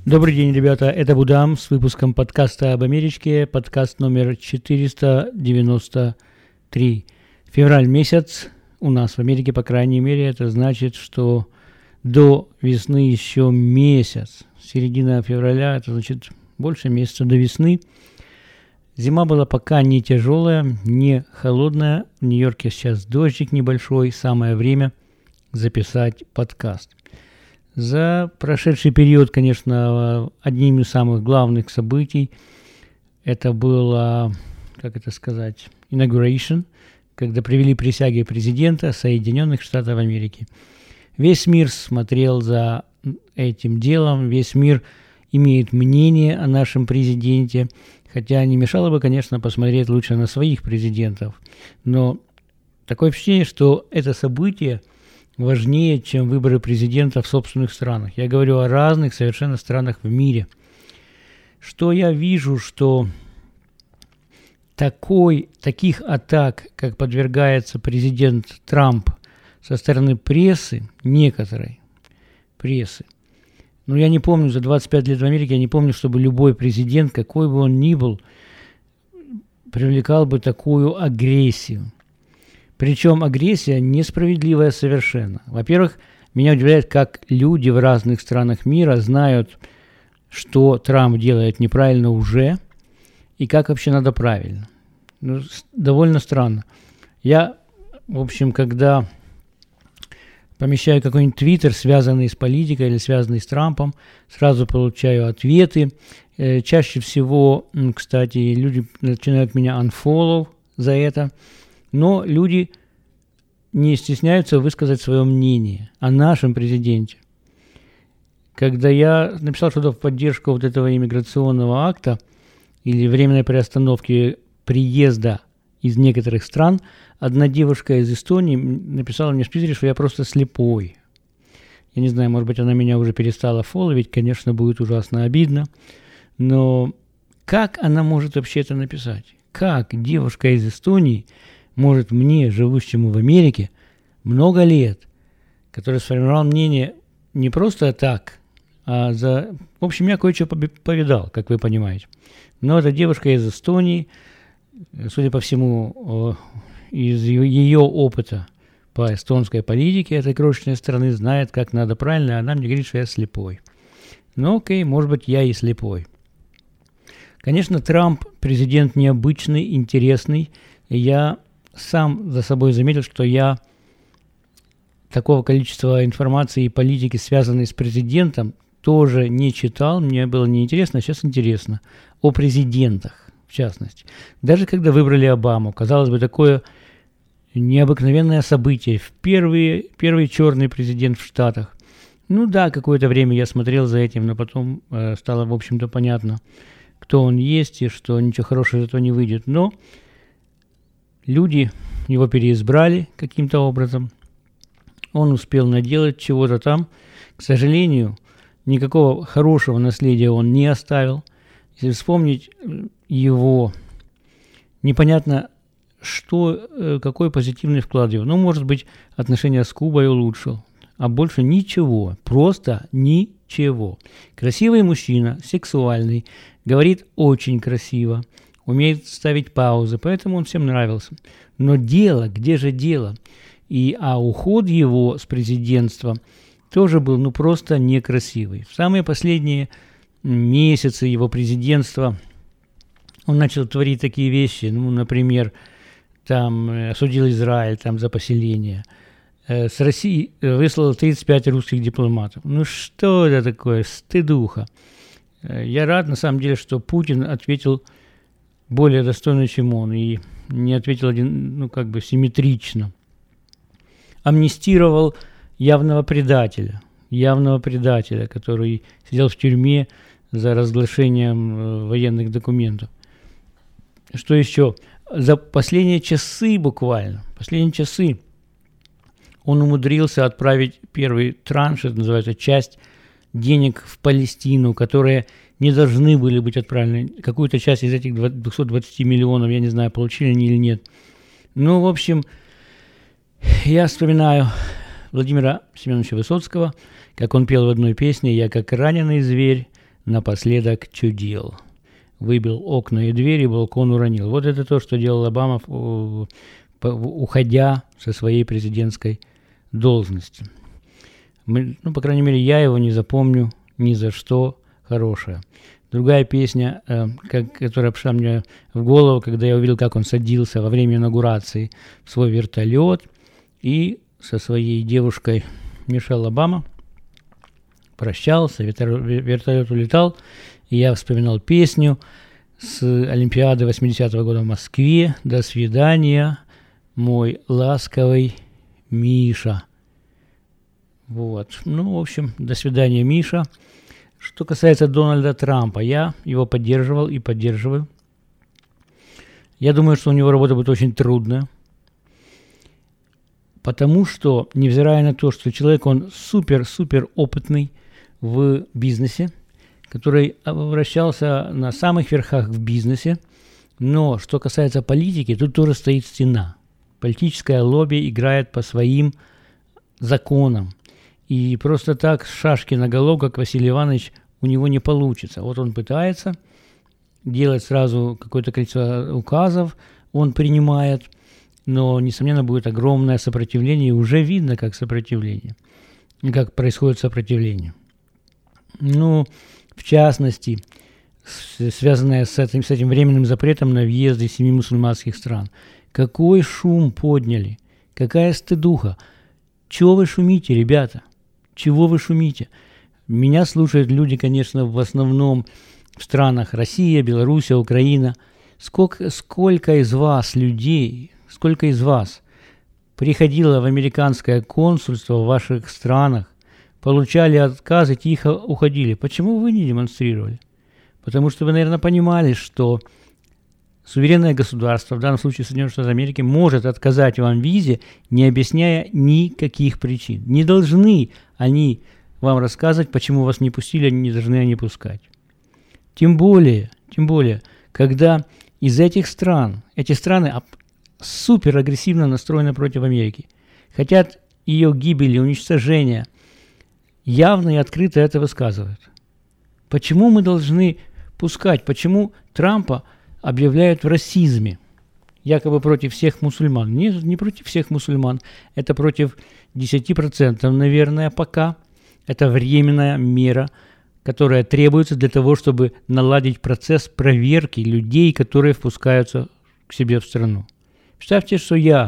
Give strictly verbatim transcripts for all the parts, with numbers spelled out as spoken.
Добрый день, ребята, это Будам с выпуском подкаста об Америке, подкаст номер четыреста девяносто три. Февраль месяц у нас в Америке, по крайней мере, это значит, что до весны еще месяц. Середина февраля, это значит больше месяца до весны. Зима была пока не тяжелая, не холодная. В Нью-Йорке сейчас дождик небольшой, самое время записать подкаст. За прошедший период, конечно, одним из самых главных событий это было, как это сказать, inauguration, когда привели присяги президента Соединенных Штатов Америки. Весь мир смотрел за этим делом, весь мир имеет мнение о нашем президенте, хотя не мешало бы, конечно, посмотреть лучше на своих президентов. Но такое впечатление, что это событие важнее, чем выборы президента в собственных странах. Я говорю о разных совершенно странах в мире. Что я вижу, что такой, таких атак, как подвергается президент Трамп со стороны прессы, некоторой прессы, ну я не помню, за двадцать пять лет в Америке, я не помню, чтобы любой президент, какой бы он ни был, привлекал бы такую агрессию. Причем агрессия несправедливая совершенно. Во-первых, меня удивляет, как люди в разных странах мира знают, что Трамп делает неправильно уже, и как вообще надо правильно. Ну, довольно странно. Я, в общем, когда помещаю какой-нибудь твиттер, связанный с политикой или связанный с Трампом, сразу получаю ответы. Э, чаще всего, кстати, люди начинают меня unfollow за это. Но люди не стесняются высказать свое мнение о нашем президенте. Когда я написал что-то в поддержку вот этого иммиграционного акта или временной приостановки приезда из некоторых стран, одна девушка из Эстонии написала мне в Твиттере, что я просто слепой. Я не знаю, может быть, она меня уже перестала фолловить, конечно, будет ужасно обидно. Но как она может вообще это написать? Как девушка из Эстонии может мне, живущему в Америке, много лет, который сформировал мнение не просто так, а за... В общем, я кое-что повидал, как вы понимаете. Но эта девушка из Эстонии, судя по всему, из ее опыта по эстонской политике этой крошечной страны, знает, как надо правильно, а она мне говорит, что я слепой. Ну окей, может быть, я и слепой. Конечно, Трамп президент необычный, интересный, и я сам за собой заметил, что я такого количества информации и политики, связанной с президентом, тоже не читал, мне было неинтересно, а сейчас интересно. О президентах, в частности. Даже когда выбрали Обаму, казалось бы, такое необыкновенное событие. Первый, первый черный президент в Штатах. Ну да, какое-то время я смотрел за этим, но потом э, стало, в общем-то, понятно, кто он есть и что ничего хорошего из этого не выйдет. Но люди его переизбрали каким-то образом. Он успел наделать чего-то там. К сожалению, никакого хорошего наследия он не оставил. Если вспомнить его, непонятно, что, какой позитивный вклад его. Ну, может быть, отношения с Кубой улучшил. А больше ничего. Просто ничего. Красивый мужчина, сексуальный, говорит очень красиво. Умеет ставить паузы, поэтому он всем нравился. Но дело, где же дело? И, а уход его с президентства тоже был ну просто некрасивый. В самые последние месяцы его президентства он начал творить такие вещи, ну, например, там осудил Израиль там, за поселение. С России выслал тридцать пять русских дипломатов. Ну что это такое? Стыдуха. Я рад, на самом деле, что Путин ответил более достойно, чем он, и не ответил один, ну, как бы симметрично. Амнистировал явного предателя, явного предателя, который сидел в тюрьме за разглашением э, военных документов. Что еще? За последние часы буквально, последние часы он умудрился отправить первый транш, это называется, часть денег в Палестину, которые не должны были быть отправлены. Какую-то часть из этих двухсот двадцати миллионов, я не знаю, получили они или нет. Ну, в общем, я вспоминаю Владимира Семеновича Высоцкого, как он пел в одной песне: «Я как раненый зверь напоследок чудил. Выбил окна и двери, балкон уронил. Вот это то, что делал Обама, уходя со своей президентской должности. Мы, ну, по крайней мере, я его не запомню ни за что хорошее. Другая песня, э, как, которая пришла мне в голову, когда я увидел, как он садился во время инаугурации в свой вертолет и со своей девушкой Мишель Обама прощался, вертолет улетал, и я вспоминал песню с Олимпиады восьмидесятого года в Москве «До свидания, мой ласковый Миша». Вот. Ну, в общем, до свидания, Миша. Что касается Дональда Трампа, я его поддерживал и поддерживаю. Я думаю, что у него работа будет очень трудная. Потому что, невзирая на то, что человек, он супер-супер опытный в бизнесе, который вращался на самых верхах в бизнесе, но что касается политики, тут тоже стоит стена. Политическое лобби играет по своим законам. И просто так с шашки наголо, как Василий Иванович, у него не получится. Вот он пытается делать сразу какое-то количество указов, он принимает, но, несомненно, будет огромное сопротивление, и уже видно, как сопротивление, как происходит сопротивление. Ну, в частности, связанное с этим, с этим временным запретом на въезды семи мусульманских стран. Какой шум подняли, какая стыдуха. Чего вы шумите, ребята? Чего вы шумите? Меня слушают люди, конечно, в основном в странах Россия, Белоруссия, Украина. Сколько, сколько из вас людей, сколько из вас приходило в американское консульство в ваших странах, получали отказы, тихо уходили? Почему вы не демонстрировали? Потому что вы, наверное, понимали, что суверенное государство, в данном случае Соединенные Штаты Америки, может отказать вам в визе, не объясняя никаких причин. Не должны они вам рассказывать, почему вас не пустили, они не должны они пускать. Тем более, тем более, когда из этих стран, эти страны супер агрессивно настроены против Америки, хотят ее гибели, уничтожения, явно и открыто это высказывают. Почему мы должны пускать, почему Трампа объявляют в расизме, якобы против всех мусульман? Нет, не против всех мусульман, это против десяти процентов, наверное, пока. Это временная мера, которая требуется для того, чтобы наладить процесс проверки людей, которые впускаются к себе в страну. Представьте, что я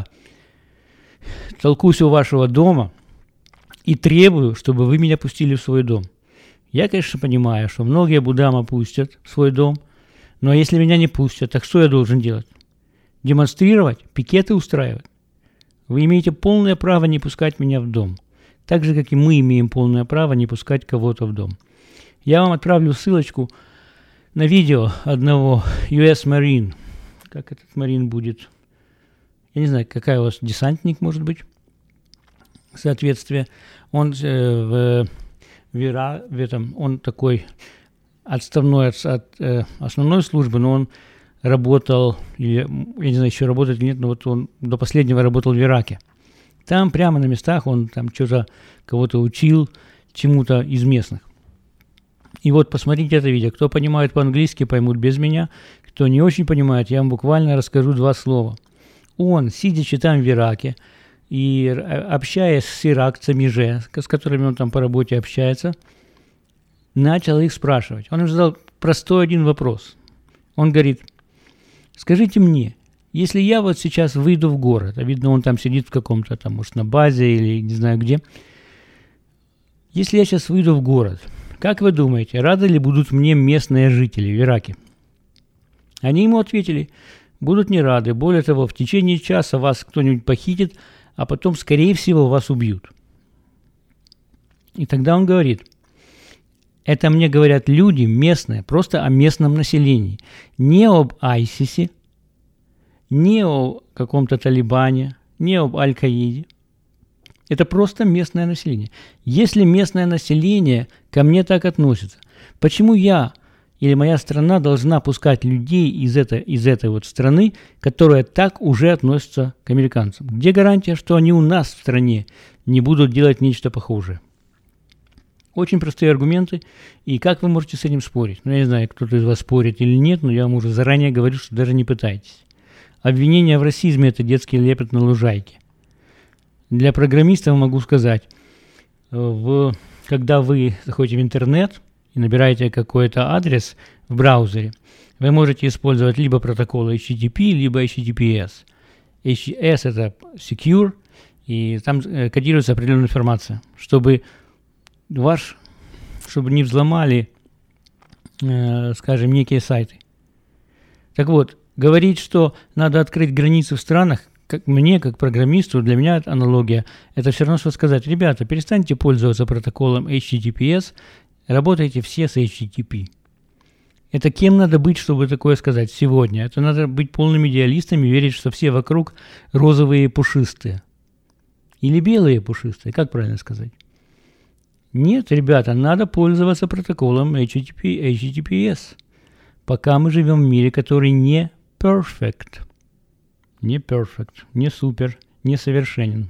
толкусь у вашего дома и требую, чтобы вы меня пустили в свой дом. Я, конечно, понимаю, что многие Будама пустят в свой дом, но если меня не пустят, так что я должен делать? Демонстрировать? Пикеты устраивать? Вы имеете полное право не пускать меня в дом. Так же, как и мы имеем полное право не пускать кого-то в дом. Я вам отправлю ссылочку на видео одного ю эс Marine. Как этот Marine будет? Я не знаю, какая у вас десантник может быть. Соответствие. Он э, в, в, Ира, в этом, он такой отставной от, от э, основной службы, но он работал, или, я не знаю, еще работает или нет, но вот он до последнего работал в Ираке. Там прямо на местах он там что-то кого-то учил чему-то из местных. И вот посмотрите это видео. Кто понимает по-английски, поймут без меня. Кто не очень понимает, я вам буквально расскажу два слова. Он, сидячи там в Ираке и общаясь с иракцами же, с которыми он там по работе общается, начал их спрашивать. Он им задал простой один вопрос. Он говорит: скажите мне, если я вот сейчас выйду в город, а видно, он там сидит в каком-то там, может, на базе или не знаю где. Если я сейчас выйду в город, как вы думаете, рады ли будут мне местные жители в Ираке? Они ему ответили: будут не рады. Более того, в течение часа вас кто-нибудь похитит, а потом, скорее всего, вас убьют. И тогда он говорит: это мне говорят люди местные, просто о местном населении. Не об Айсисе, не о каком-то Талибане, не об Аль-Каиде. Это просто местное население. Если местное население ко мне так относится, почему я или моя страна должна пускать людей из этой, из этой вот страны, которая так уже относится к американцам? Где гарантия, что они у нас в стране не будут делать нечто похожее? Очень простые аргументы, и как вы можете с этим спорить? Ну, я не знаю, кто-то из вас спорит или нет, но я вам уже заранее говорю, что даже не пытайтесь. Обвинение в расизме – это детский лепет на лужайке. Для программистов могу сказать, в, когда вы заходите в интернет и набираете какой-то адрес в браузере, вы можете использовать либо протокол эйч ти ти пи, либо эйч ти ти пи эс. эйч ти ти эс – это secure, и там кодируется определенная информация, чтобы ваш, чтобы не взломали, э, скажем, некие сайты. Так вот, говорить, что надо открыть границы в странах, как мне, как программисту, для меня аналогия, это все равно, что сказать, ребята, перестаньте пользоваться протоколом эйч ти ти пи эс, работайте все с эйч ти ти пи. Это кем надо быть, чтобы такое сказать сегодня? Это надо быть полными идеалистами, верить, что все вокруг розовые и пушистые. Или белые и пушистые, как правильно сказать? Нет, ребята, надо пользоваться протоколом эйч ти ти пи, эйч ти ти пи эс, пока мы живем в мире, который не perfect. Не perfect, не супер, не совершенен.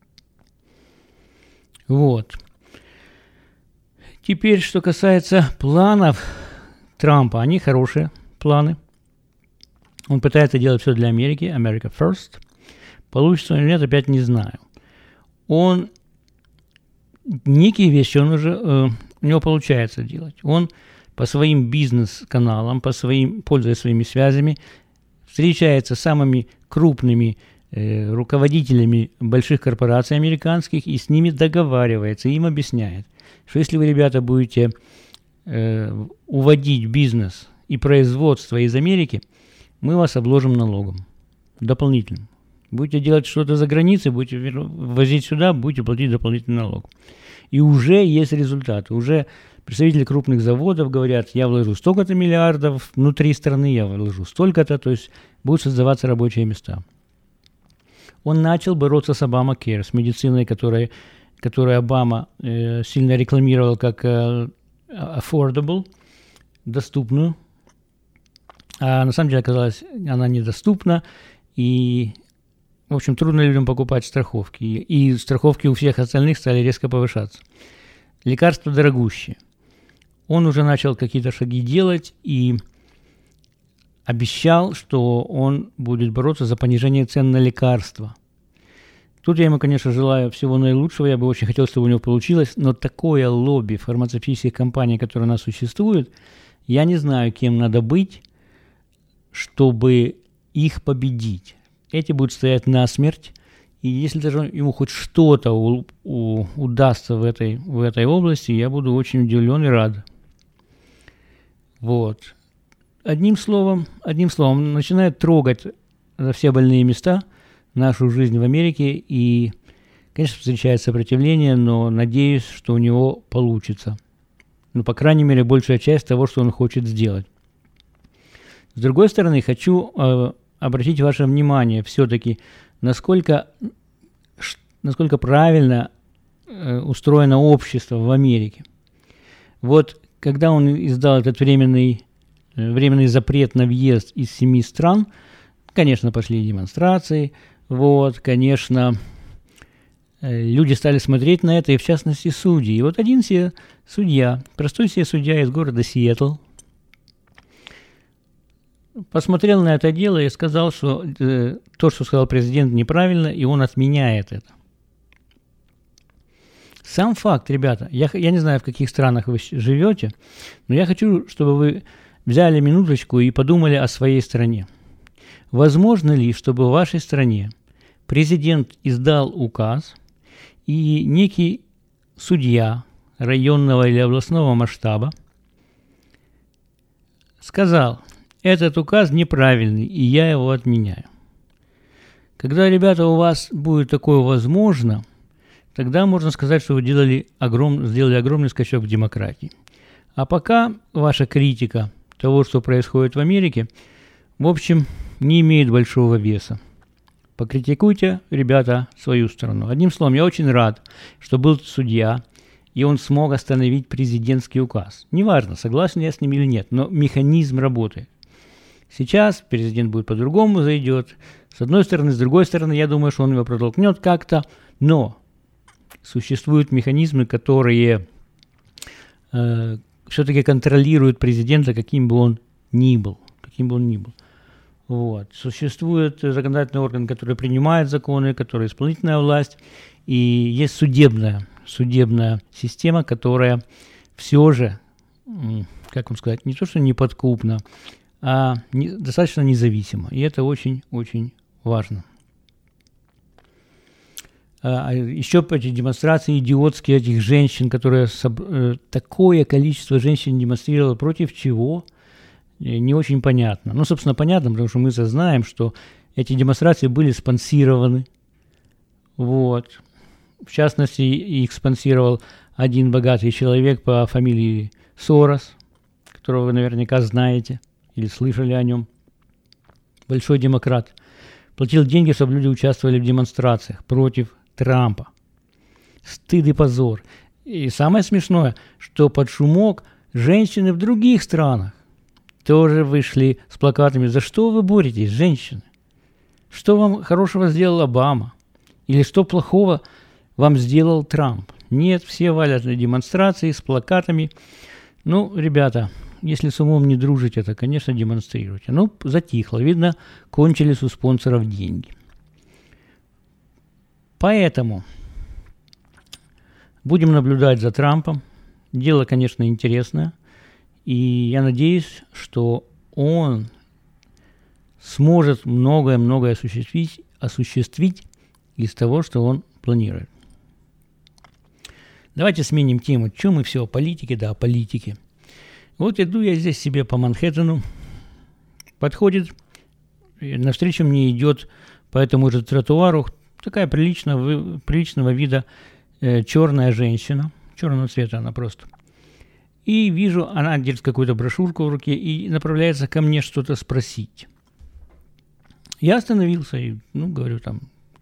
Вот. Теперь, что касается планов Трампа, они хорошие планы. Он пытается делать все для Америки, America First. Получится или нет, опять не знаю. Он некие вещи, он уже, э, у него получается делать. Он по своим бизнес-каналам, по своим, пользуясь своими связями, встречается с самыми крупными э, руководителями больших корпораций американских и с ними договаривается, им объясняет, что если вы, ребята, будете э, уводить бизнес и производство из Америки, мы вас обложим налогом дополнительным. Будете делать что-то за границей, будете возить сюда, будете платить дополнительный налог. И уже есть результаты. Уже представители крупных заводов говорят, я вложу столько-то миллиардов внутри страны, я вложу столько-то, то есть будут создаваться рабочие места. Он начал бороться с Obamacare, с медициной, которой, которую Обама э, сильно рекламировал как э, affordable, доступную. А на самом деле оказалось, она недоступна, и в общем, трудно людям покупать страховки. И, и страховки у всех остальных стали резко повышаться. Лекарства дорогущие. Он уже начал какие-то шаги делать и обещал, что он будет бороться за понижение цен на лекарства. Тут я ему, конечно, желаю всего наилучшего. Я бы очень хотел, чтобы у него получилось. Но такое лобби фармацевтических компаний, которое у нас существует, я не знаю, кем надо быть, чтобы их победить. Эти будут стоять насмерть, и если даже ему хоть что-то у, у, удастся в этой, в этой области, я буду очень удивлен и рад. Вот. Одним словом, одним словом, начинает трогать за все больные места нашу жизнь в Америке, и, конечно, встречает сопротивление, но надеюсь, что у него получится. Ну, по крайней мере, большая часть того, что он хочет сделать. С другой стороны, хочу э, обратить ваше внимание все-таки, насколько, насколько правильно э, устроено общество в Америке. Вот когда он издал этот временный, э, временный запрет на въезд из семи стран, конечно, пошли демонстрации, вот, конечно, э, люди стали смотреть на это, и в частности судьи. И вот один себе судья, простой себе судья из города Сиэтл, посмотрел на это дело и сказал, что э, то, что сказал президент, неправильно, и он отменяет это. Сам факт, ребята, я, я не знаю, в каких странах вы живете, но я хочу, чтобы вы взяли минуточку и подумали о своей стране. Возможно ли, чтобы в вашей стране президент издал указ, и некий судья районного или областного масштаба сказал: этот указ неправильный, и я его отменяю. Когда, ребята, у вас будет такое возможно, тогда можно сказать, что вы делали огром... сделали огромный скачок в демократии. А пока ваша критика того, что происходит в Америке, в общем, не имеет большого веса. Покритикуйте, ребята, свою страну. Одним словом, я очень рад, что был судья, и он смог остановить президентский указ. Неважно, согласен я с ним или нет, но механизм работает. Сейчас президент будет по-другому зайдет. С одной стороны, с другой стороны, я думаю, что он его протолкнет как-то. Но существуют механизмы, которые э, все-таки контролирует президента, каким бы он ни был. Каким бы он ни был. Вот. Существует законодательный орган, который принимает законы, который исполнительная власть, и есть судебная, судебная система, которая все же, как вам сказать, не то что неподкупна, а не, достаточно независима. И это очень-очень важно. А, еще эти демонстрации идиотские этих женщин, которые соб, э, такое количество женщин демонстрировало, против чего, не очень понятно. Ну, собственно, понятно, потому что мы знаем, что эти демонстрации были спонсированы. Вот. В частности, их спонсировал один богатый человек по фамилии Сорос, которого вы наверняка знаете или слышали о нем. Большой демократ. Платил деньги, чтобы люди участвовали в демонстрациях против Трампа. Стыд и позор. И самое смешное, что под шумок женщины в других странах тоже вышли с плакатами: «За что вы боретесь, женщины? Что вам хорошего сделал Обама? Или что плохого вам сделал Трамп?» Нет, все валят на демонстрации с плакатами. Ну, ребята, если с умом не дружите, то, конечно, демонстрируйте. Ну, затихло. Видно, кончились у спонсоров деньги. Поэтому будем наблюдать за Трампом. Дело, конечно, интересное. И я надеюсь, что он сможет многое-многое осуществить, осуществить из того, что он планирует. Давайте сменим тему. Чем мы все о политике? Да, о политике. Вот иду я здесь себе по Манхэттену. Подходит, навстречу мне идет по этому же тротуару такая приличного, приличного вида э, черная женщина. Черного цвета она просто. И вижу, она держит какую-то брошюрку в руке и направляется ко мне что-то спросить. Я остановился и, ну, говорю там,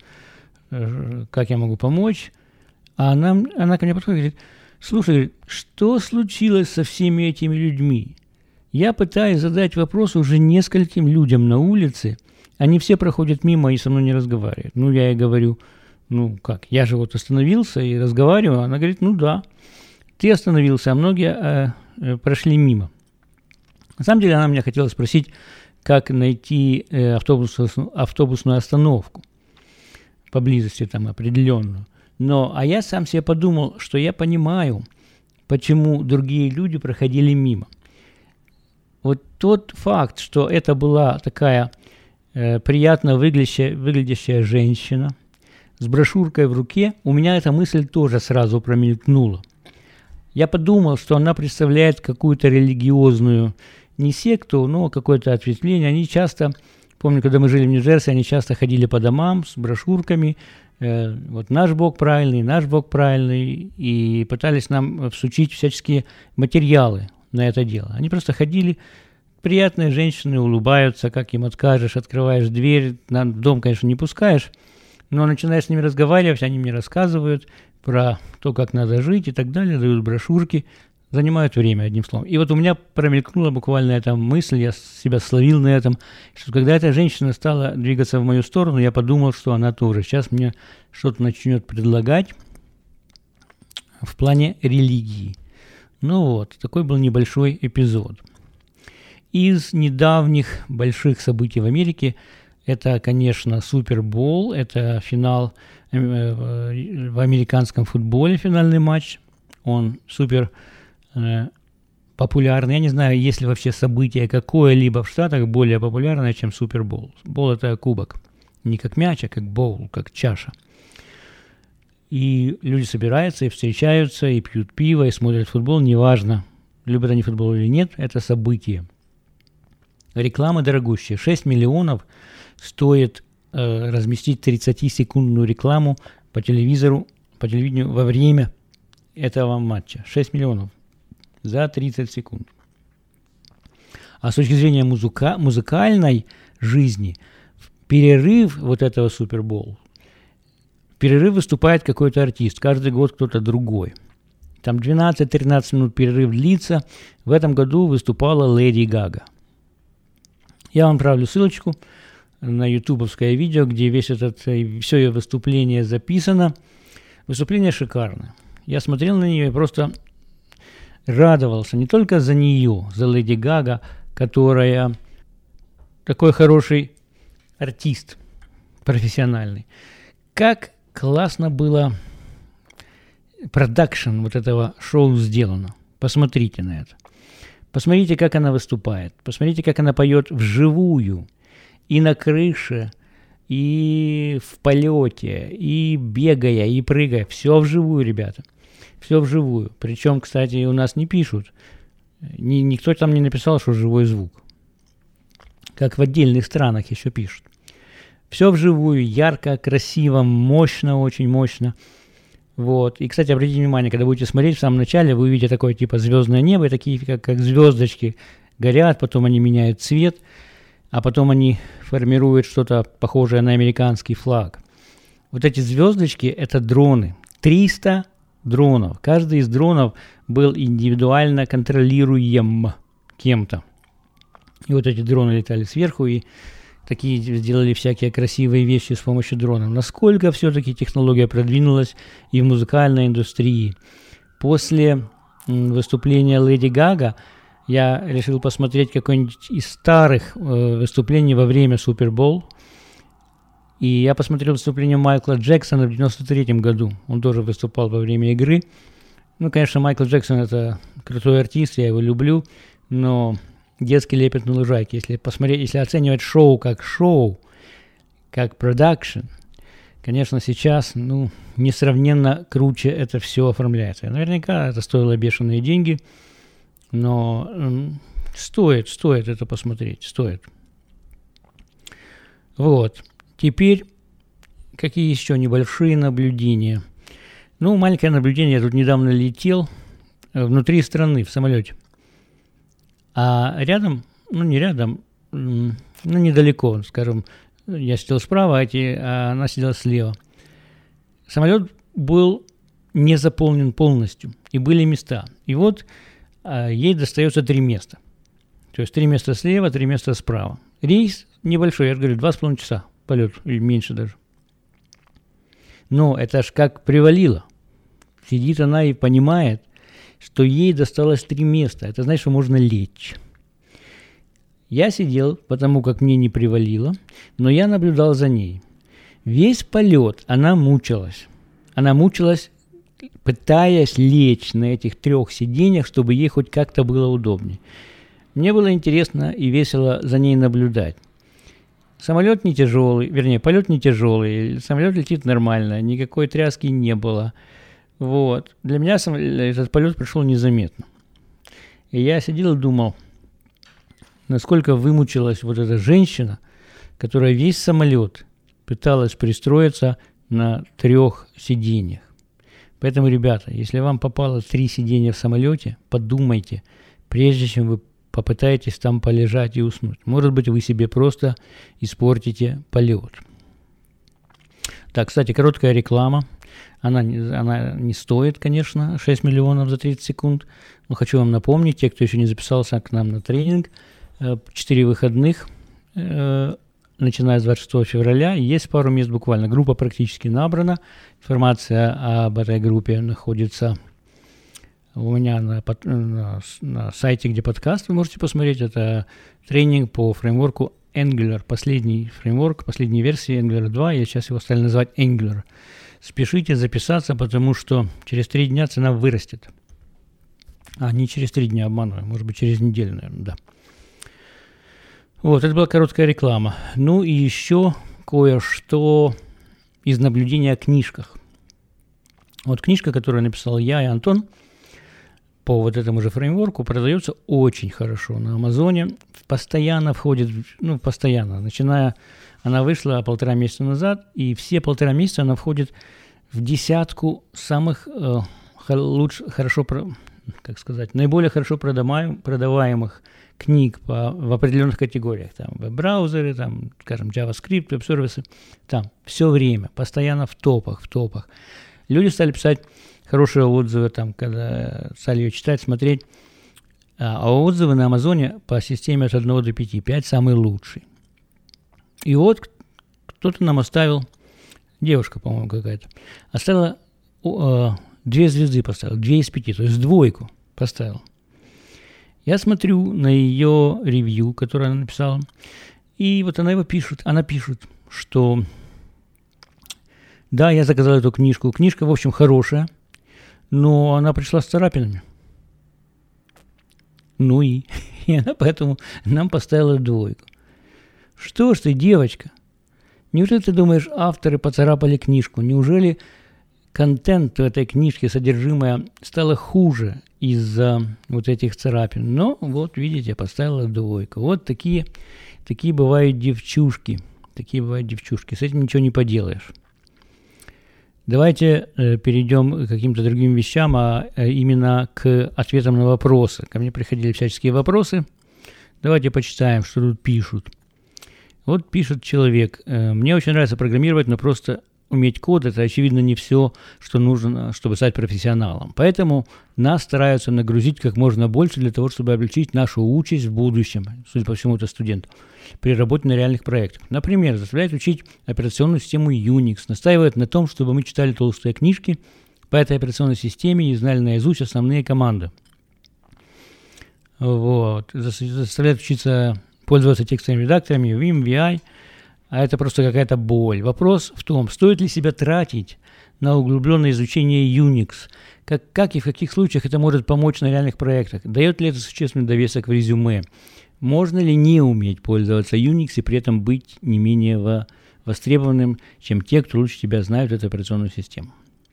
э, как я могу помочь. А она, она ко мне подходит и говорит: слушай, что случилось со всеми этими людьми? Я пытаюсь задать вопрос уже нескольким людям на улице, они все проходят мимо и со мной не разговаривают. Ну, я ей говорю: ну как, я же вот остановился и разговариваю. Она говорит: ну да, ты остановился, а многие э, э, прошли мимо. На самом деле она меня хотела спросить, как найти э, автобус, автобусную остановку поблизости там определенную. Но, а я сам себе подумал, что я понимаю, почему другие люди проходили мимо. Вот тот факт, что это была такая э, приятно выглядящая, выглядящая женщина с брошюркой в руке, у меня эта мысль тоже сразу промелькнула. Я подумал, что она представляет какую-то религиозную, не секту, но какое-то ответвление. Они часто, помню, когда мы жили в Нью-Джерси, они часто ходили по домам с брошюрками, э, вот наш Бог правильный, наш Бог правильный, и пытались нам всучить всяческие материалы на это дело. Они просто ходили, приятные женщины, улыбаются, как им откажешь, открываешь дверь, на дом, конечно, не пускаешь, но начинаешь с ними разговаривать, они мне рассказывают про то, как надо жить и так далее, дают брошюрки, занимают время, одним словом. И вот у меня промелькнула буквально эта мысль, я себя словил на этом, что когда эта женщина стала двигаться в мою сторону, я подумал, что она тоже сейчас мне что-то начнет предлагать в плане религии. Ну вот, такой был небольшой эпизод. Из недавних больших событий в Америке это, конечно, Супербол, это финал э, э, в американском футболе, финальный матч. Он супер э, популярный. Я не знаю, есть ли вообще событие какое-либо в Штатах более популярное, чем Супербол. Бол – это кубок. Не как мяч, а как боул, как чаша. И люди собираются и встречаются, и пьют пиво, и смотрят футбол. Неважно, любят они футбол или нет, это событие. Реклама дорогущая. шесть миллионов стоит э, разместить тридцатисекундную рекламу по телевизору, по телевидению во время этого матча. шесть миллионов за тридцать секунд. А с точки зрения музыка, музыкальной жизни, перерыв вот этого Супербола, в перерыв выступает какой-то артист, каждый год кто-то другой. Там двенадцать-тринадцать минут перерыв длится. В этом году выступала Леди Гага. Я вам отправлю ссылочку на ютубовское видео, где весь этот, все ее выступление записано. Выступление шикарное. Я смотрел на нее и просто радовался не только за нее, за Леди Гага, которая такой хороший артист, профессиональный. Как классно было продакшн вот этого шоу сделано. Посмотрите на это. Посмотрите, как она выступает. Посмотрите, как она поет вживую. И на крыше, и в полете, и бегая, и прыгая. Все вживую, ребята. Все вживую. Причем, кстати, у нас не пишут. Ни, никто там не написал, что живой звук. Как в отдельных странах еще пишут. Все вживую, ярко, красиво, мощно, очень мощно. Вот. И, кстати, обратите внимание, когда будете смотреть в самом начале, вы увидите такое типа звездное небо, и такие как, как звездочки горят, потом они меняют цвет, а потом они формируют что-то похожее на американский флаг. Вот эти звездочки – это дроны. триста дронов. Каждый из дронов был индивидуально контролируем кем-то. И вот эти дроны летали сверху, и такие сделали всякие красивые вещи с помощью дронов. Насколько все-таки технология продвинулась и в музыкальной индустрии. После выступления Леди Гага я решил посмотреть какое-нибудь из старых э, выступлений во время Супербол. И я посмотрел выступление Майкла Джексона в девяносто третьем году. Он тоже выступал во время игры. Ну, конечно, Майкл Джексон – это крутой артист, я его люблю, но детский лепет на лужайке. Если посмотреть, если оценивать шоу как шоу, как продакшн, конечно, сейчас, ну, несравненно круче это все оформляется. Наверняка это стоило бешеные деньги, но м, стоит, стоит это посмотреть, стоит. Вот. Теперь, какие еще небольшие наблюдения? Ну, маленькое наблюдение. Я тут недавно летел внутри страны в самолете. А рядом, ну не рядом, ну недалеко, скажем, я сидел справа, а, эти, а она сидела слева. Самолет был не заполнен полностью, и были места. И вот а, ей достается три места. То есть три места слева, три места справа. Рейс небольшой, я же говорю, два с половиной часа полет, или меньше даже. Но это ж как привалило. Сидит она и понимает, что ей досталось три места. Это значит, что можно лечь. Я сидел, потому как мне не привалило, но я наблюдал за ней. Весь полет она мучилась. Она мучилась, пытаясь лечь на этих трех сиденьях, чтобы ей хоть как-то было удобнее. Мне было интересно и весело за ней наблюдать. Самолет не тяжелый, вернее, полет не тяжелый, самолет летит нормально, никакой тряски не было. Вот. Для меня сам, этот полет пришел незаметно. И я сидел и думал, насколько вымучилась вот эта женщина, которая весь самолет пыталась пристроиться на трех сиденьях. Поэтому, ребята, если вам попало три сиденья в самолете, подумайте, прежде чем вы попытаетесь там полежать и уснуть. Может быть, вы себе просто испортите полет. Так, кстати, короткая реклама. Она не, она не стоит, конечно, шесть миллионов за тридцать секунд. Но хочу вам напомнить, те, кто еще не записался к нам на тренинг, четыре выходных, начиная с двадцать шестого февраля, есть пару мест буквально. Группа практически набрана. Информация об этой группе находится у меня на, на, на сайте, где подкаст, вы можете посмотреть. Это тренинг по фреймворку Angular, последний фреймворк, последней версии Angular два, я сейчас его стали называть Angular. Спешите записаться, потому что через три дня цена вырастет. А, не через три дня, обманываю, может быть, через неделю, наверное, да. Вот, это была короткая реклама. Ну и еще кое-что из наблюдения о книжках. Вот книжка, которую написал я и Антон, по вот этому же фреймворку, продается очень хорошо на Амазоне, постоянно входит, ну, постоянно, начиная, она вышла полтора месяца назад, и все полтора месяца она входит в десятку самых э, луч, хорошо, как сказать, наиболее хорошо продаваем, продаваемых книг по, в определенных категориях, там, веб-браузеры, там, скажем, JavaScript, веб-сервисы, там, все время, постоянно в топах, в топах. Люди стали писать хорошие отзывы, там, когда стали ее читать, смотреть. А отзывы на Амазоне по системе от одного до пяти. пять самый лучший. И вот кто-то нам оставил, девушка, по-моему, какая-то, оставила, э, две звезды поставила, две из пяти, то есть двойку. Поставил. Я смотрю на ее ревью, которое она написала, и вот она его пишет. Она пишет, что да, я заказал эту книжку. Книжка, в общем, хорошая, но она пришла с царапинами. Ну и, и она поэтому нам поставила двойку. Что ж ты, девочка? Неужели ты думаешь, авторы поцарапали книжку? Неужели контент в этой книжке, содержимое, стало хуже из-за вот этих царапин? Но вот, видите, поставила двойку. Вот такие, такие бывают девчушки. Такие бывают девчушки. С этим ничего не поделаешь. Давайте э, перейдем к каким-то другим вещам, а э, именно к ответам на вопросы. Ко мне приходили всяческие вопросы. Давайте почитаем, что тут пишут. Вот пишет человек. Э, мне очень нравится программировать, но просто уметь код – это, очевидно, не все, что нужно, чтобы стать профессионалом. Поэтому нас стараются нагрузить как можно больше для того, чтобы облегчить нашу участь в будущем. Судя по всему, это студент. При работе на реальных проектах. Например, заставляют учить операционную систему Unix, настаивают на том, чтобы мы читали толстые книжки по этой операционной системе и знали наизусть основные команды. Вот. Заставляют учиться пользоваться текстовыми редакторами, Vim, ви ай, а это просто какая-то боль. Вопрос в том, стоит ли себя тратить на углубленное изучение Unix, как, как и в каких случаях это может помочь на реальных проектах, дает ли это существенный довесок в резюме, можно ли не уметь пользоваться Unix и при этом быть не менее во, востребованным, чем те, кто лучше тебя знают эту операционную систему.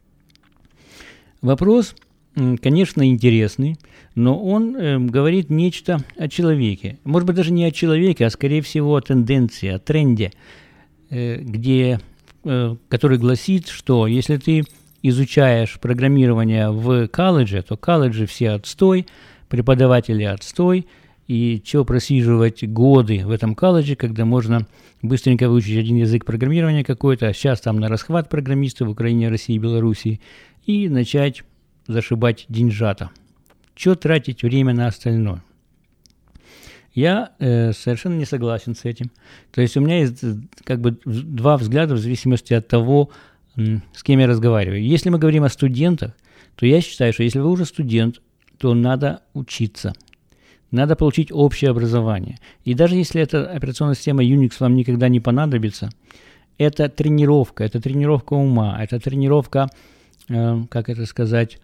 Вопрос, конечно, интересный, но он э, говорит нечто о человеке. Может быть, даже не о человеке, а скорее всего о тенденции, о тренде, э, где, э, который гласит, что если ты изучаешь программирование в колледже, то колледжи все отстой, преподаватели отстой, и чего просиживать годы в этом колледже, когда можно быстренько выучить один язык программирования какой-то, а сейчас там на расхват программисты в Украине, России, Белоруссии, и начать зашибать деньжата. Чего тратить время на остальное? Я э, совершенно не согласен с этим. То есть у меня есть как бы два взгляда в зависимости от того, м, с кем я разговариваю. Если мы говорим о студентах, то я считаю, что если вы уже студент, то надо учиться. Надо получить общее образование. И даже если эта операционная система Unix вам никогда не понадобится, это тренировка, это тренировка ума, это тренировка, э, как это сказать,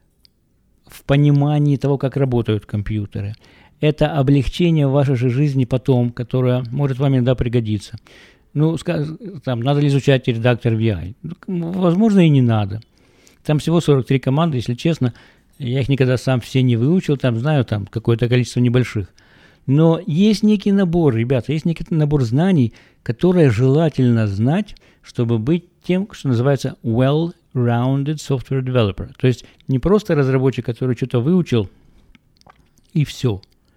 в понимании того, как работают компьютеры. Это облегчение вашей же жизни потом, которое может вам иногда пригодиться. Ну, сказ, там, надо ли изучать редактор ви ай? Возможно, и не надо. Там всего сорок три команды, если честно. Я их никогда сам все не выучил, там знаю там какое-то количество небольших. Но есть некий набор, ребята, есть некий набор знаний, которые желательно знать, чтобы быть тем, что называется well-rounded software developer. То есть не просто разработчик, который что-то выучил и все.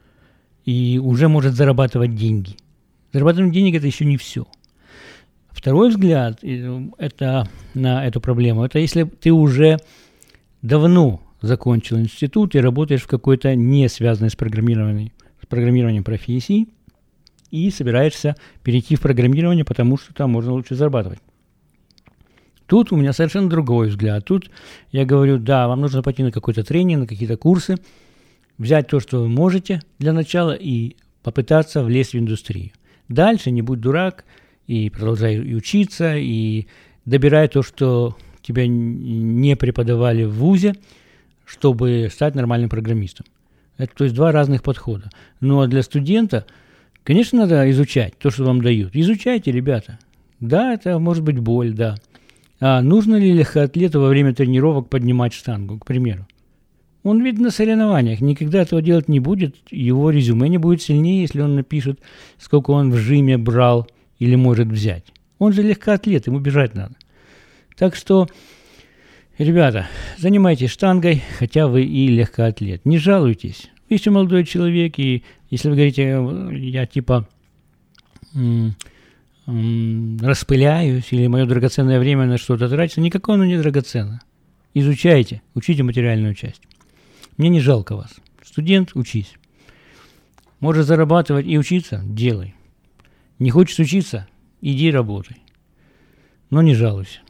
И уже может зарабатывать деньги. Зарабатывать деньги – это еще не все. Второй взгляд это, на эту проблему – это если ты уже давно закончил институт и работаешь в какой-то не связанной с программированием, с программированием профессии и собираешься перейти в программирование, потому что там можно лучше зарабатывать. Тут у меня совершенно другой взгляд. Тут я говорю, да, вам нужно пойти на какой-то тренинг, на какие-то курсы, взять то, что вы можете для начала и попытаться влезть в индустрию. Дальше не будь дурак и продолжай учиться, и добирай то, что тебя не преподавали в вузе, чтобы стать нормальным программистом. Это, то есть, два разных подхода. Ну, а для студента, конечно, надо изучать то, что вам дают. Изучайте, ребята. Да, это может быть боль, да. А нужно ли легкоатлету во время тренировок поднимать штангу, к примеру? Он ведь на соревнованиях никогда этого делать не будет. Его резюме не будет сильнее, если он напишет, сколько он в жиме брал или может взять. Он же легкоатлет, ему бежать надо. Так что, ребята, занимайтесь штангой, хотя вы и легкоатлет. Не жалуйтесь. Вы еще молодой человек, и если вы говорите, я типа м- м- распыляюсь, или мое драгоценное время на что-то тратится, никакое оно не драгоценно. Изучайте, учите материальную часть. Мне не жалко вас. Студент, учись. Можешь зарабатывать и учиться? Делай. Не хочешь учиться? Иди работай. Но не жалуйся.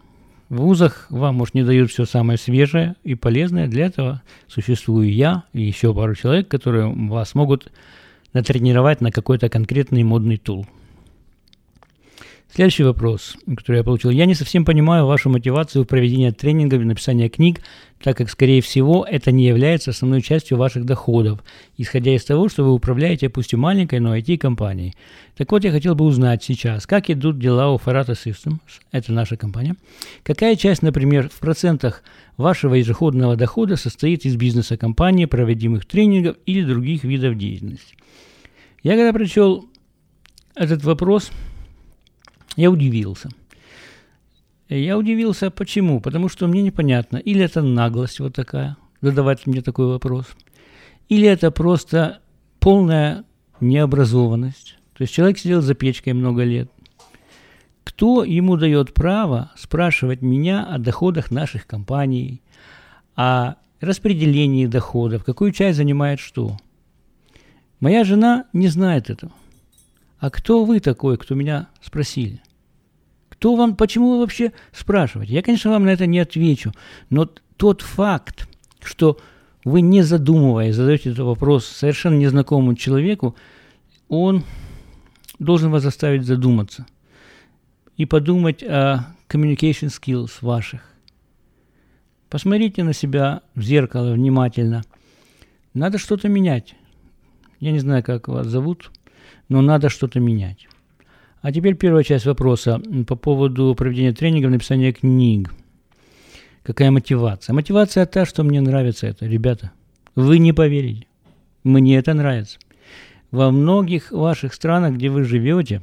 В вузах вам, может, не дают все самое свежее и полезное. Для этого существую я и еще пару человек, которые вас могут натренировать на какой-то конкретный модный тул. Следующий вопрос, который я получил. Я не совсем понимаю вашу мотивацию в проведении тренингов и написания книг, так как, скорее всего, это не является основной частью ваших доходов, исходя из того, что вы управляете пусть и маленькой, но ай ти-компанией. Так вот, я хотел бы узнать сейчас, как идут дела у Farata Systems, это наша компания, какая часть, например, в процентах вашего ежегодного дохода состоит из бизнеса компании, проводимых тренингов или других видов деятельности. Я когда прочел этот вопрос, я удивился. Я удивился, почему? Потому что мне непонятно, или это наглость вот такая, задавать мне такой вопрос, или это просто полная необразованность. То есть человек сидел за печкой много лет. Кто ему дает право спрашивать меня о доходах наших компаний, о распределении доходов, какую часть занимает что? Моя жена не знает этого. А кто вы такой, кто меня спросили? Кто вам, почему вы вообще спрашиваете? Я, конечно, вам на это не отвечу, но тот факт, что вы, не задумываясь, задаете этот вопрос совершенно незнакомому человеку, он должен вас заставить задуматься и подумать о communication skills ваших. Посмотрите на себя в зеркало внимательно. Надо что-то менять. Я не знаю, как вас зовут, но надо что-то менять. А теперь первая часть вопроса по поводу проведения тренингов, написания книг. Какая мотивация? Мотивация та, что мне нравится это, ребята. Вы не поверите. Мне это нравится. Во многих ваших странах, где вы живете,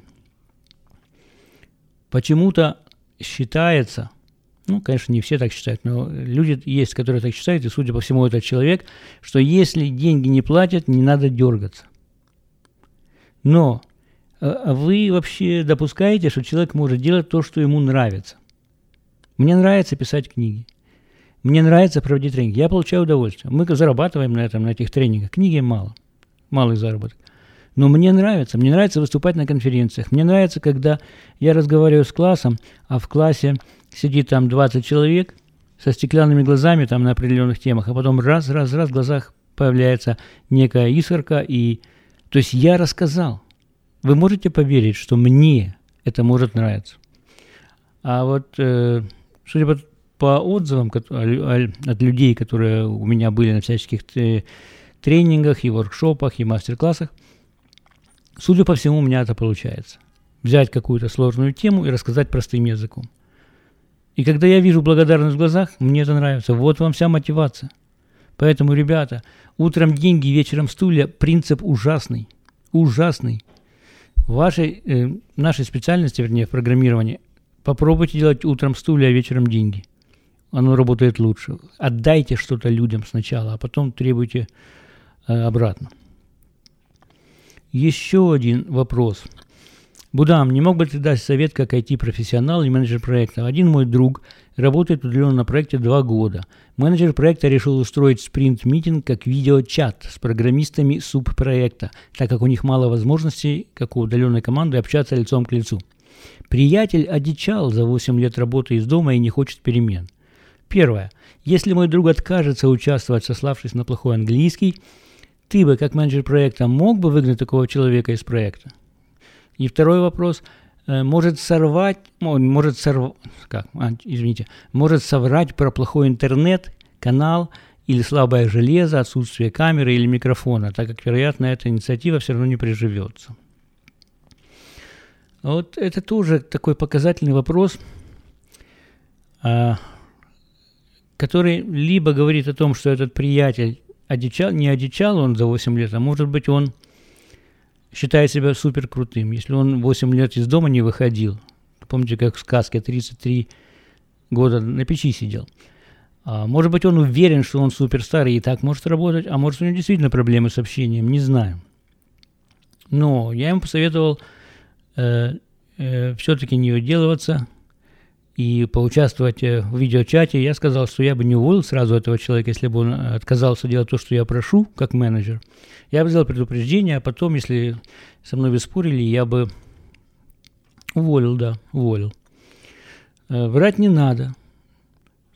почему-то считается, ну, конечно, не все так считают, но люди есть, которые так считают, и, судя по всему, этот человек, что если деньги не платят, не надо дергаться. Но а вы вообще допускаете, что человек может делать то, что ему нравится? Мне нравится писать книги. Мне нравится проводить тренинги. Я получаю удовольствие. Мы зарабатываем на этом, на этих тренингах. Книги мало. Малый заработок. Но мне нравится. Мне нравится выступать на конференциях. Мне нравится, когда я разговариваю с классом, а в классе сидит там двадцать человек со стеклянными глазами там на определенных темах, а потом раз, раз, раз в глазах появляется некая искорка. И... То есть я рассказал. Вы можете поверить, что мне это может нравиться? А вот, э, судя по, по отзывам от людей, которые у меня были на всяческих тренингах и воркшопах, и мастер-классах, судя по всему, у меня это получается. Взять какую-то сложную тему и рассказать простым языком. И когда я вижу благодарность в глазах, мне это нравится. Вот вам вся мотивация. Поэтому, ребята, утром деньги, вечером стулья – принцип ужасный. Ужасный. В вашей, э, нашей специальности, вернее, в программировании, попробуйте делать утром стулья, а вечером деньги. Оно работает лучше. Отдайте что-то людям сначала, а потом требуйте э, обратно. Еще один вопрос. Будам, не мог бы ты дать совет как ай ти-профессионал и менеджер проекта? Один мой друг работает удаленно на проекте два года. Менеджер проекта решил устроить спринт-митинг как видеочат с программистами субпроекта, так как у них мало возможностей, как у удаленной команды, общаться лицом к лицу. Приятель одичал за восемь лет работы из дома и не хочет перемен. Первое. Если мой друг откажется участвовать, сославшись на плохой английский, ты бы, как менеджер проекта, мог бы выгнать такого человека из проекта? И второй вопрос. Может сорвать, может сорв... как, а, извините, может соврать про плохой интернет, канал или слабое железо, отсутствие камеры или микрофона, так как, вероятно, эта инициатива все равно не приживется. Вот это тоже такой показательный вопрос, а, который либо говорит о том, что этот приятель одичал, не одичал он за восемь лет, а может быть он считает себя супер крутым. Если он восемь лет из дома не выходил, помните, как в сказке, тридцать три года на печи сидел. А, может быть, он уверен, что он суперстар и так может работать, а может, у него действительно проблемы с общением, не знаю. Но я ему посоветовал э, э, все-таки не уделываться и поучаствовать в видеочате. Я сказал, что я бы не уволил сразу этого человека, если бы он отказался делать то, что я прошу, как менеджер. Я бы сделал предупреждение, а потом, если со мной бы спорили, я бы уволил, да, уволил. Врать не надо.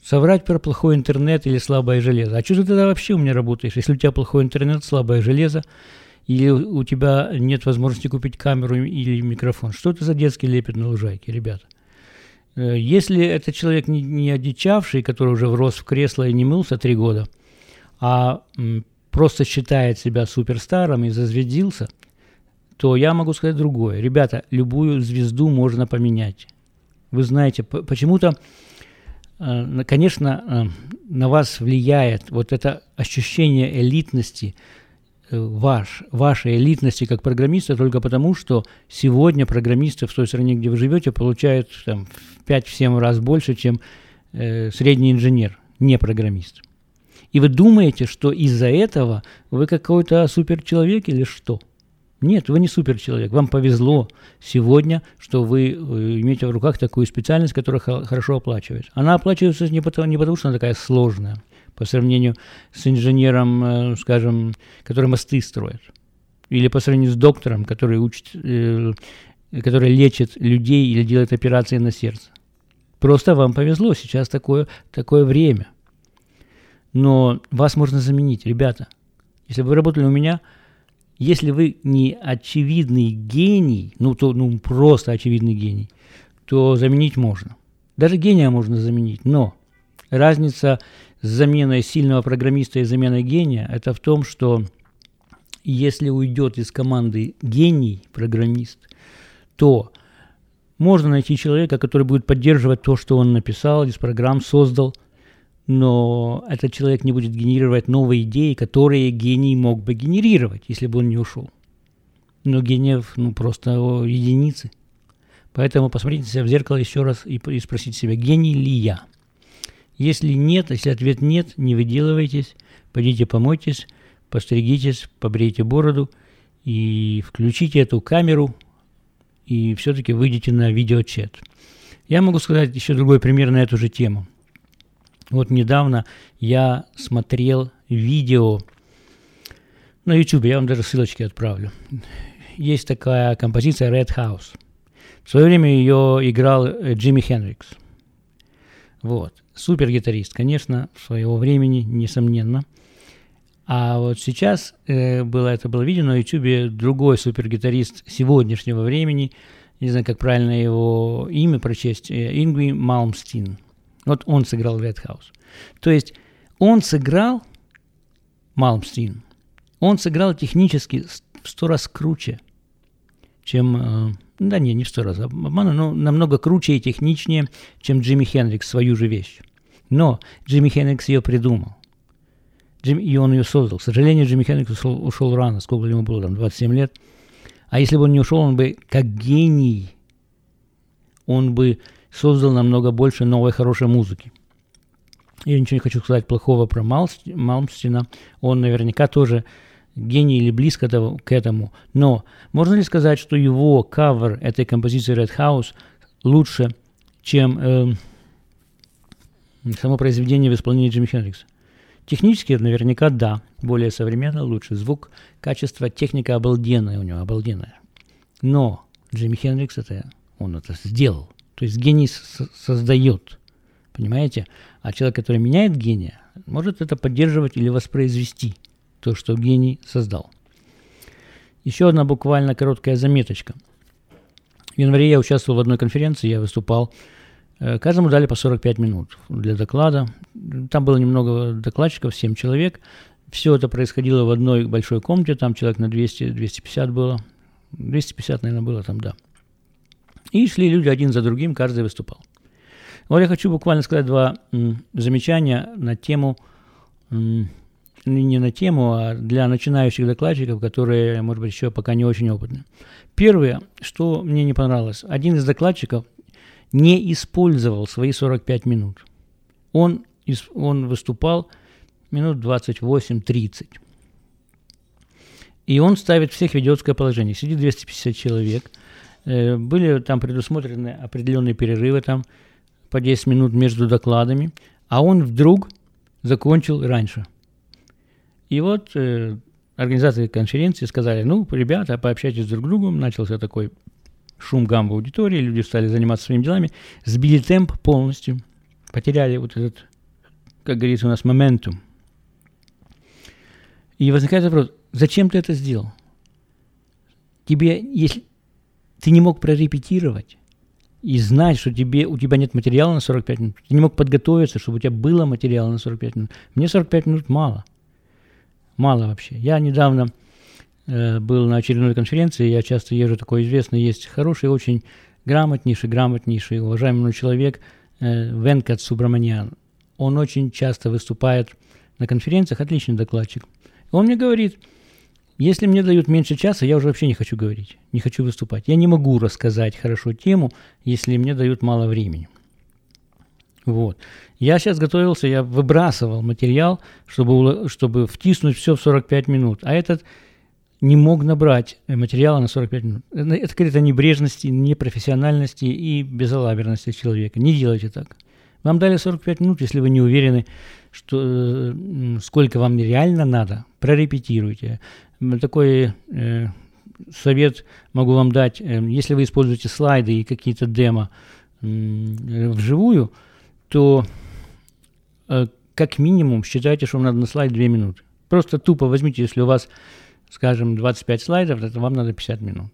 соврать про плохой интернет или слабое железо. А что ты тогда вообще у меня работаешь, если у тебя плохой интернет, слабое железо, или у тебя нет возможности купить камеру или микрофон? Что это за детский лепет на лужайке, ребята? Если это человек не, не одичавший, который уже врос в кресло и не мылся три года, а м, просто считает себя суперстаром и зазвездился, то я могу сказать другое. Ребята, любую звезду можно поменять. Вы знаете, почему-то, э, конечно, э, на вас влияет вот это ощущение элитности, Ваш, вашей элитности как программиста только потому, что сегодня программисты в той стране, где вы живете, получают там, в пять-семь раз больше, чем э, средний инженер, не программист. И вы думаете, что из-за этого вы какой-то суперчеловек или что? Нет, вы не суперчеловек. Вам повезло сегодня, что вы имеете в руках такую специальность, которая хорошо оплачивается. Она оплачивается не потому, не потому, что она такая сложная, по сравнению с инженером, скажем, который мосты строит, или по сравнению с доктором, который учит, э, который лечит людей или делает операции на сердце. Просто вам повезло, сейчас такое, такое время. Но вас можно заменить, ребята. Если бы вы работали у меня, если вы не очевидный гений, ну, то, ну просто очевидный гений, то заменить можно. Даже гения можно заменить, но разница с заменой сильного программиста и заменой гения – это в том, что если уйдет из команды гений-программист, то можно найти человека, который будет поддерживать то, что он написал, из программ создал, но этот человек не будет генерировать новые идеи, которые гений мог бы генерировать, если бы он не ушел. Но гениев, ну, просто единицы. Поэтому посмотрите себя в зеркало еще раз и, и спросите себя, гений ли я? Если нет, если ответ нет, не выделывайтесь, пойдите помойтесь, постригитесь, побрейте бороду и включите эту камеру и все-таки выйдите на видеочат. Я могу сказать еще другой пример на эту же тему. Вот недавно я смотрел видео на YouTube, я вам даже ссылочки отправлю. Есть такая композиция Red House. В свое время ее играл Джимми Хендрикс. Вот. Супер гитарист, конечно, своего времени, несомненно. А вот сейчас э, было, это было видео на YouTube, другой супер гитарист сегодняшнего времени, не знаю, как правильно его имя прочесть, э, Ингви Малмстин. Вот он сыграл Red House. То есть он сыграл, Малмстин, он сыграл технически в сто раз круче, чем... Э, Да не, не в сто раз обмана, но намного круче и техничнее, чем Джимми Хендрикс, свою же вещь. Но Джимми Хендрикс ее придумал. Джим, и он ее создал. К сожалению, Джимми Хендрикс ушел, ушел рано, сколько ему было, там, двадцать семь лет. А если бы он не ушел, он бы, как гений, он бы создал намного больше новой хорошей музыки. Я ничего не хочу сказать плохого про Малмстина. Он наверняка тоже гений или близко того, к этому. Но можно ли сказать, что его кавер этой композиции Red House лучше, чем э, само произведение в исполнении Джимми Хендрикса? Технически наверняка да, более современно, лучше звук, качество, техника обалденная у него, обалденная. Но Джимми Хендрикс это, он это сделал. То есть гений с- создает, понимаете? А человек, который меняет гения, может это поддерживать или воспроизвести. То, что гений создал. Еще одна буквально короткая заметочка. В январе я участвовал в одной конференции, я выступал. Каждому дали по сорок пять минут для доклада. Там было немного докладчиков, семь человек. Все это происходило в одной большой комнате, там человек на двести - двести пятьдесят было. двести пятьдесят, наверное, было там, да. И шли люди один за другим, каждый выступал. Вот я хочу буквально сказать два м, замечания на тему... М, не на тему, а для начинающих докладчиков, которые, может быть, еще пока не очень опытны. Первое, что мне не понравилось, один из докладчиков не использовал свои сорок пять минут. Он, он выступал минут двадцать восемь - тридцать. И он ставит всех в идиотское положение. Сидит двести пятьдесят человек. Были там предусмотрены определенные перерывы там по десять минут между докладами, а он вдруг закончил раньше. И вот э, организаторы конференции сказали, ну, ребята, пообщайтесь друг с другом. Начался такой шум, гам в аудитории, люди стали заниматься своими делами, сбили темп полностью, потеряли вот этот как говорится у нас, моментум. И возникает вопрос, зачем ты это сделал? Тебе, если ты не мог прорепетировать и знать, что тебе, у тебя нет материала на сорок пять минут, ты не мог подготовиться, чтобы у тебя было материала на сорок пять минут. Мне сорок пять минут мало. Мало вообще. Я недавно э, был на очередной конференции, я часто езжу, такой известный, есть хороший, очень грамотнейший, грамотнейший, уважаемый человек э, Венкат Субраманян. Он очень часто выступает на конференциях, отличный докладчик. Он мне говорит, если мне дают меньше часа, я уже вообще не хочу говорить, не хочу выступать. Я не могу рассказать хорошо тему, если мне дают мало времени. Вот. Я сейчас готовился, я выбрасывал материал, чтобы, чтобы втиснуть все в сорок пять минут, а этот не мог набрать материала на сорок пять минут. Это говорит о небрежности, непрофессиональности и безалаберности человека. Не делайте так. Вам дали сорок пять минут, если вы не уверены, что, э, сколько вам реально надо, прорепетируйте. Такой э, совет могу вам дать, э, если вы используете слайды и какие-то демо э, вживую, то э, как минимум считайте, что вам надо на слайд две минуты. Просто тупо возьмите, если у вас, скажем, двадцать пять слайдов, то вам надо пятьдесят минут.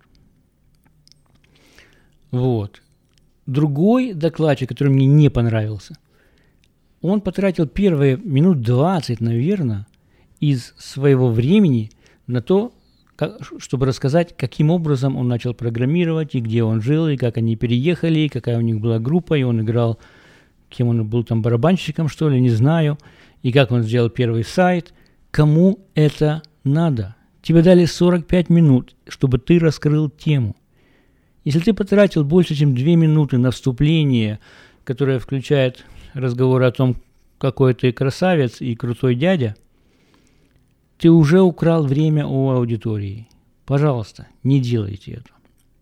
Вот. Другой докладчик, который мне не понравился, он потратил первые минут двадцать, наверное, из своего времени на то, как, чтобы рассказать, каким образом он начал программировать, и где он жил, и как они переехали, и какая у них была группа, и он играл, кем он был там, барабанщиком, что ли, не знаю, и как он сделал первый сайт. Кому это надо? Тебе дали сорок пять минут, чтобы ты раскрыл тему. Если ты потратил больше, чем две минуты на вступление, которое включает разговор о том, какой ты красавец и крутой дядя, ты уже украл время у аудитории. Пожалуйста, не делайте это.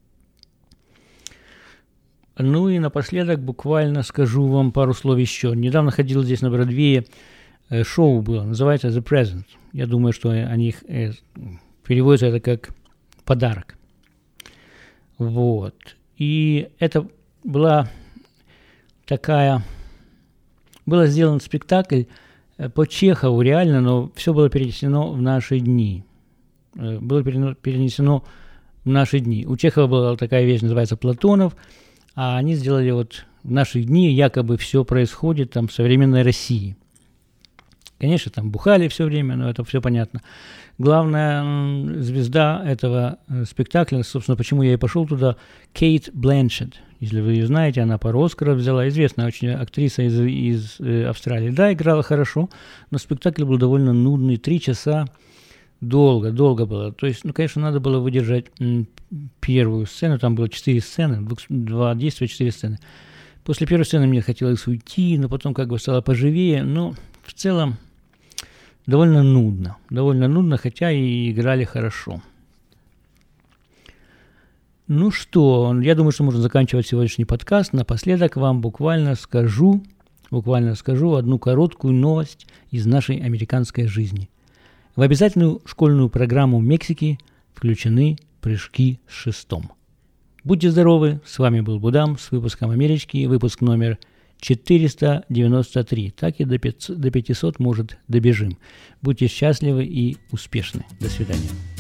Ну и напоследок буквально скажу вам пару слов еще. Недавно ходил здесь на Бродвее, э, шоу было, называется The Present. Я думаю, что они э, переводятся это как подарок. Вот. И это была такая... Был сделан спектакль по Чехову реально, но все было перенесено в наши дни. Было перенесено в наши дни. У Чехова была такая вещь, называется «Платонов», а они сделали вот в наши дни, якобы все происходит там в современной России. Конечно, там бухали все время, но это все понятно. Главная звезда этого спектакля, собственно, почему я и пошел туда, Кейт Бланшетт. Если вы ее знаете, она пару Оскаров взяла, известная очень актриса из, из э, Австралии. Да, играла хорошо, но спектакль был довольно нудный, три часа, долго, долго было. То есть, ну, конечно, надо было выдержать м, первую сцену, там было четыре сцены, два действия, четыре сцены. После первой сцены мне хотелось уйти, но потом как бы стало поживее, но в целом довольно нудно, довольно нудно, хотя и играли хорошо. Ну что, я думаю, что можно заканчивать сегодняшний подкаст. Напоследок вам буквально скажу, буквально скажу одну короткую новость из нашей американской жизни. В обязательную школьную программу Мексики включены прыжки с шестом. Будьте здоровы, с вами был Будам с выпуском Амерички, выпуск номер четыреста девяносто три. Так и до пятисот, может, добежим. Будьте счастливы и успешны. До свидания.